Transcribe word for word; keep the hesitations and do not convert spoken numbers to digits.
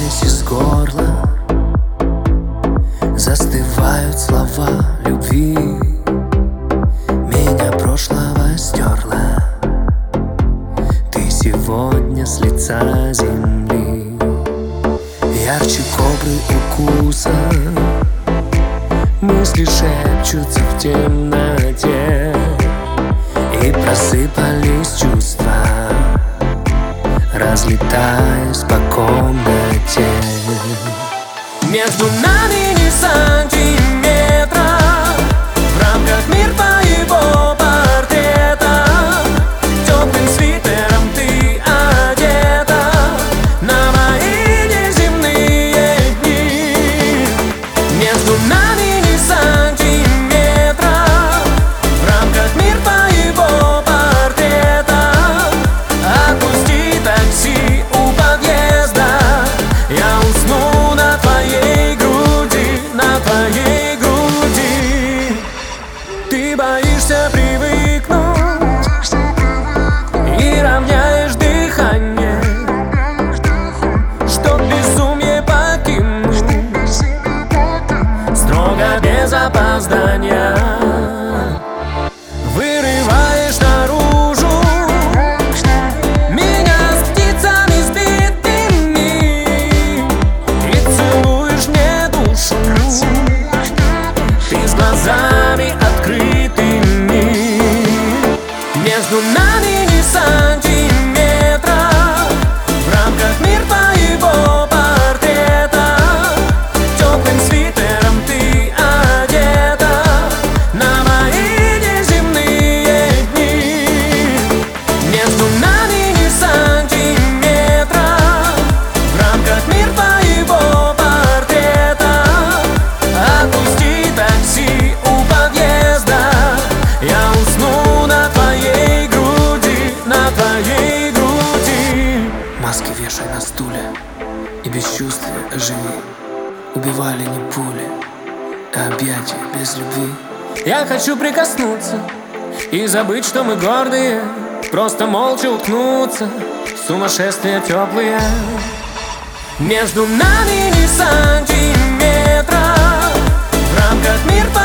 смесь из горла, застывают слова любви. Меня прошлого стерла, ты сегодня с лица земли. Ярче кобры укуса, мысли шепчутся в темноте, и просыпались чувства, разлетаясь по комнате. Между нами не сантиметра, в рамках мир твоего портрета. Теплым свитером ты одета на мои неземные дни. Между нами не сантиметра, в рамках мир твоего портрета. Отпусти такси у подъезда, я усну на твоей груди, на твоей груди. Ты боишься привыкнуть и равняешь дыхание, чтоб безумие покинуть строго без опоздания. Вырываешь наружу меня с птицами сбитыми и целуешь мне душу ты с глазами открытыми. Между нами не сантиметра, в рамках мир твоего портрета. Теплым свитером ты одета на мои неземные дни. Между нами не сантиметра, в рамках мир твоего портрета. Отпусти такси у подъезда, я усну на твоей груди, на твоей груди. Маски вешай на стуле и бесчувствие оживи. Убивали не пули, а объятия без любви. Я хочу прикоснуться и забыть, что мы гордые, просто молча уткнуться в сумасшествия теплые. Между нами не сантиметра, в рамках мир